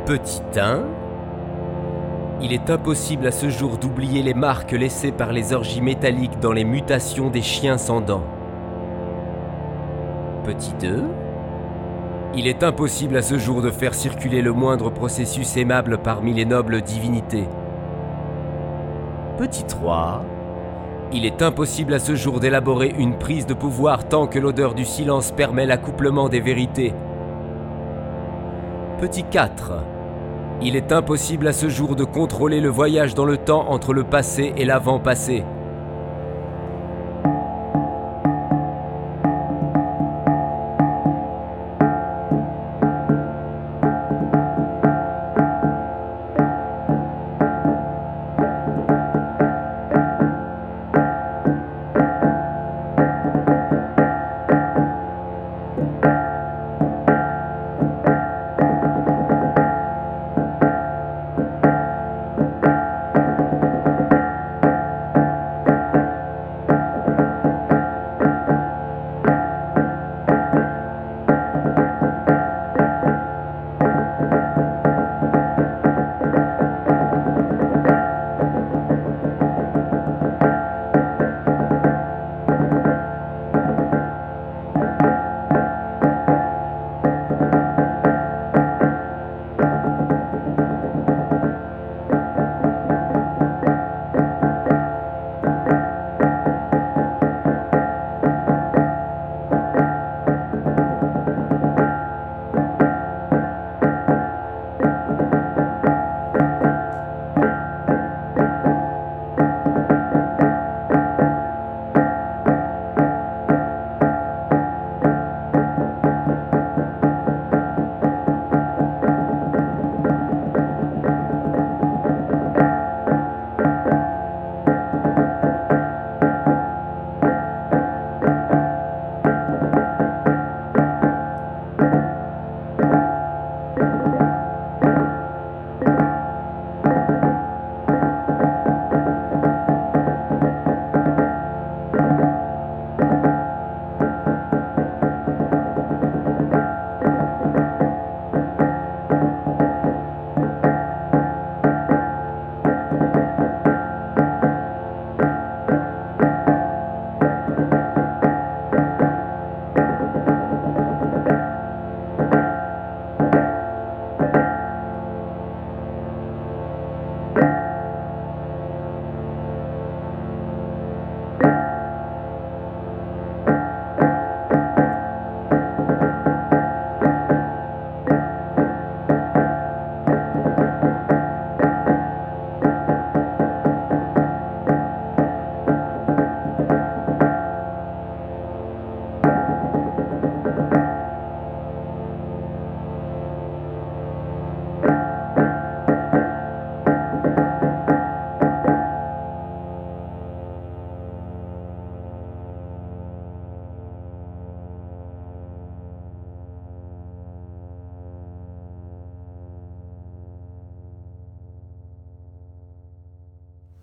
Petit 1. Il est impossible à ce jour d'oublier les marques laissées par les orgies métalliques dans les mutations des chiens sans dents. Petit 2. Il est impossible à ce jour de faire circuler le moindre processus aimable parmi les nobles divinités. Petit 3. Il est impossible à ce jour d'élaborer une prise de pouvoir tant que l'odeur du silence permet l'accouplement des vérités. Petit 4. Il est impossible à ce jour de contrôler le voyage dans le temps entre le passé et l'avant-passé.